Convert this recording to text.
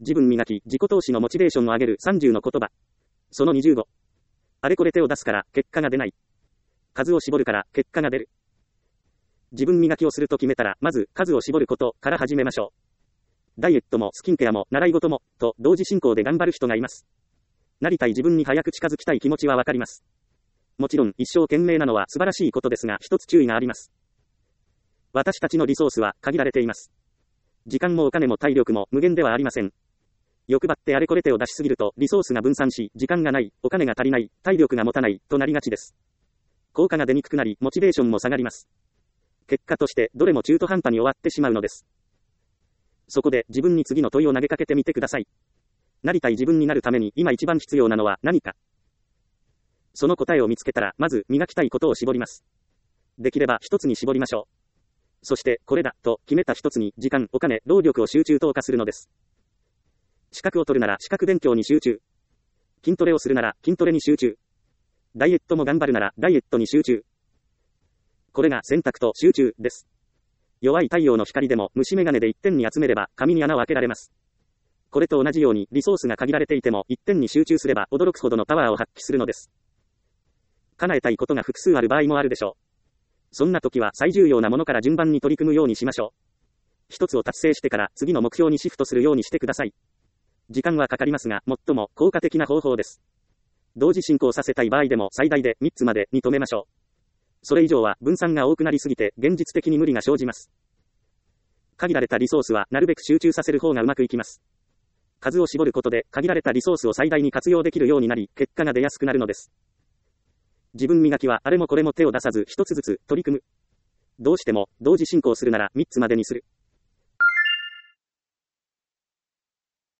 自分磨き、自己投資のモチベーションを上げる30の言葉。その25。あれこれ手を出すから結果が出ない。数を絞るから結果が出る。自分磨きをすると決めたら、まず数を絞ることから始めましょう。ダイエットもスキンケアも習い事も、と同時進行で頑張る人がいます。なりたい自分に早く近づきたい気持ちはわかります。もちろん一生懸命なのは素晴らしいことですが、一つ注意があります。私たちのリソースは限られています。時間もお金も体力も無限ではありません。欲張ってあれこれ手を出しすぎるとリソースが分散し、時間がない、お金が足りない、体力が持たないとなりがちです。効果が出にくくなり、モチベーションも下がります。結果としてどれも中途半端に終わってしまうのです。そこで自分に次の問いを投げかけてみてください。なりたい自分になるために今一番必要なのは何か。その答えを見つけたら、まず磨きたいことを絞ります。できれば一つに絞りましょう。そして、これだ、と決めた一つに時間、お金、労力を集中投下するのです。資格を取るなら資格勉強に集中。筋トレをするなら筋トレに集中。ダイエットも頑張るならダイエットに集中。これが選択と集中です。弱い太陽の光でも虫眼鏡で一点に集めれば紙に穴を開けられます。これと同じようにリソースが限られていても一点に集中すれば驚くほどのパワーを発揮するのです。叶えたいことが複数ある場合もあるでしょう。そんな時は最重要なものから順番に取り組むようにしましょう。一つを達成してから次の目標にシフトするようにしてください。時間はかかりますが、最も効果的な方法です。同時進行させたい場合でも最大で3つまでに止めましょう。それ以上は分散が多くなりすぎて現実的に無理が生じます。限られたリソースはなるべく集中させる方がうまくいきます。数を絞ることで限られたリソースを最大に活用できるようになり、結果が出やすくなるのです。自分磨きはあれもこれも手を出さず一つずつ取り組む。どうしても同時進行するなら3つまでにする。